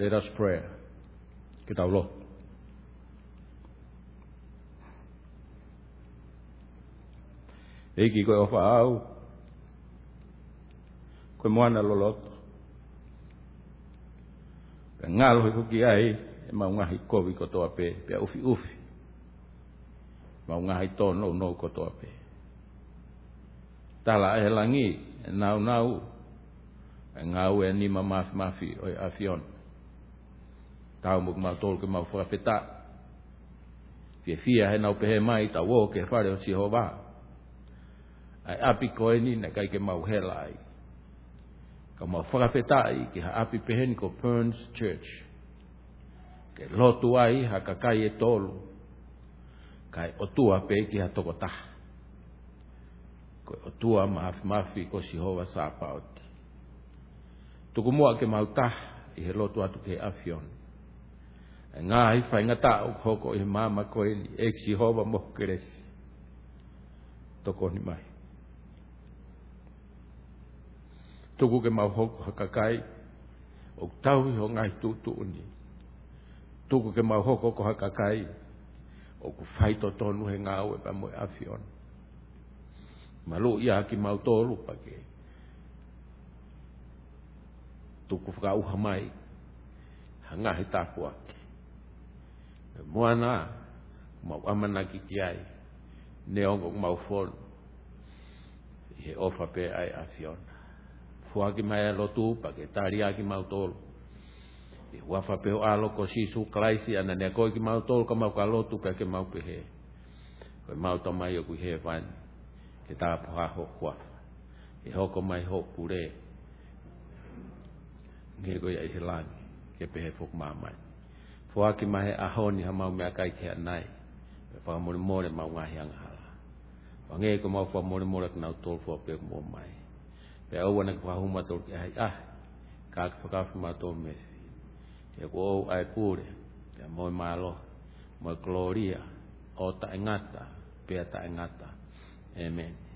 Let us pray. Kita ulo. Eki koe ofa au. Koe moana loloto. Pe ngalo he kuki ai. E maungahi kovi kotoa pe. Pe ufi ufi. Maungahi to no kotoa pe. Tala e langi. E nau. E ngau e nima mafi oi afion. Tau muk mau tol ke mau whakawheta. Fia he nau pehe mai ta wo ke whare o Jehova. Ai api koe ni na kai ke mau hela ai. Ka mau whakawheta ai ki ha api pehe ni ko Burns Church. Ke lotu ai ha kakai e tolu. Kai o tua pe ki ha toko taha. Ko o tua mafi ko Jehova sa paoti. Tuku mua ke mau taha i he lotu atu ke afion. Ngā hi whai ngata o hoko i mama koe ni e Jehova mo keresi. Toko ni mai. Tuku ke mau hoko hakakai o tau i ho ngai tutu uni. Tuku ke mau hoko ko hakakai o ku whai to tonu he ngau e pa moe afion. Malu ia ki mau tolu pake. Tuku whakauha mai. Hanga he tapu aki. Moana mau amana ki kiai neongo mau fon he ofa pe ai afion fuaki mai lotu pa ke taria ki mau tol e wafa pe alo ko sisu klaisi ana ne ko ki mau tol ka mau ka lotu pe ke mau pe he ko mau to mai ku he van ke ta pa ho kwa e ho ko mai ho pure nge ko ai helan ke pe he fuk mamai Fuaki mahe ahoni ha mau mea kai ke anai. Me wha more mau ngahi anghala. Wange ko mau wha more kina utol fua pe mo mai. Pe au wana ka whahuma tol ke hai ka whakafu ma tol mefi. E ko au ai pure. Pe moi malo. Moi gloria. O ta engata. Pe ta engata. Amen.